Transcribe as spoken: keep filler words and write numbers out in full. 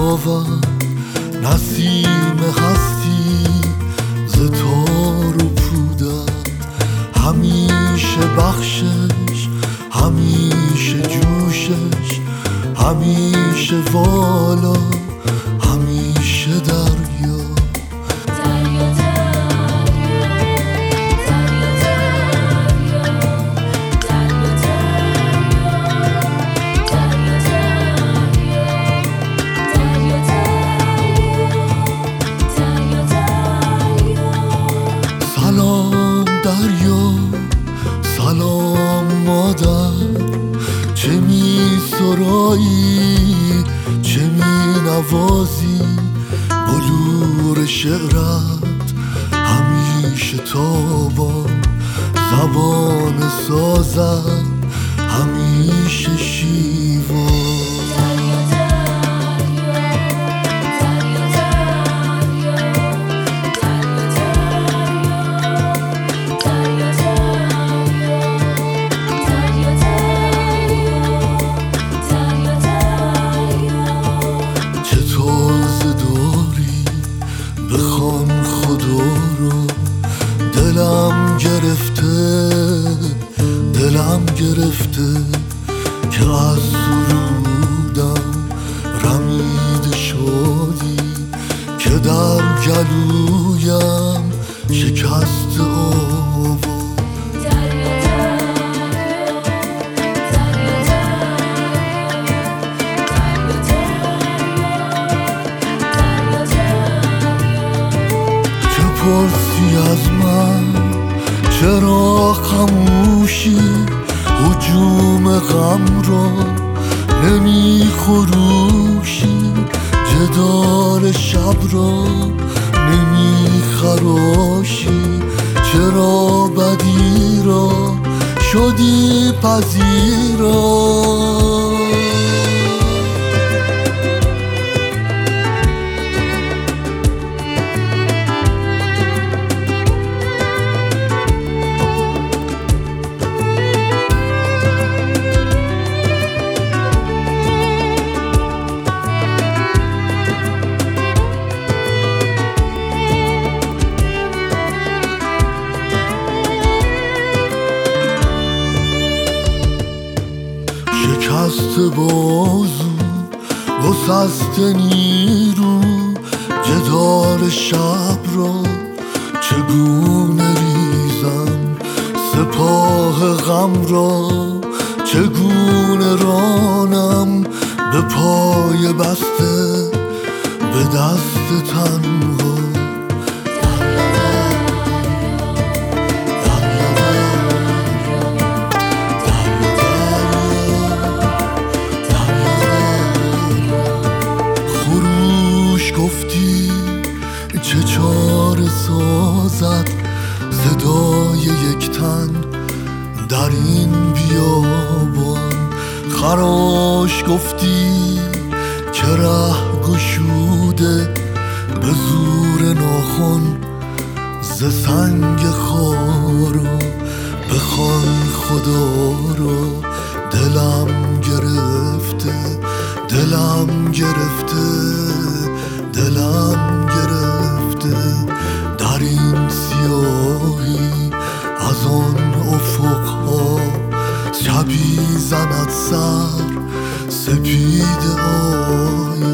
آورد نسیم هستی ز تار و پودت، همیشه بخشش، همیشه جوشش، همیشه والا، همیشه دریا. سلام دریا، سلام مادر، چه می سرایی، چه می نوازی، بلور شعرت همیشه تابان، زبان سازت همیشه شیوان. بخوان خدا رو، دلم گرفته، دلم گرفته که از سرودم رمید شادی، که در گلویم شکست آوا. پرسی از من چرا خموشی، هجوم غم را نمی خروشی، جدال شب را نمی خراشی، چرا بدی را شدی پذیرا. شکست بازو، گسست نیرو، جدال شب را چگونه ریزم، سپاه غم را چگونه رانم، به پای بسته، به دست تنها. گفتی چه چاره سازد صدای یک تن در این بیابان، خراش گفتی که ره گشوده به زور ناخن ز سنگ خارا. بخوان خدا را، دلم گرفته، دلم گرفته، دلم گرفته در این سیاهی از آن افقها، شبی زند سر سپید آی.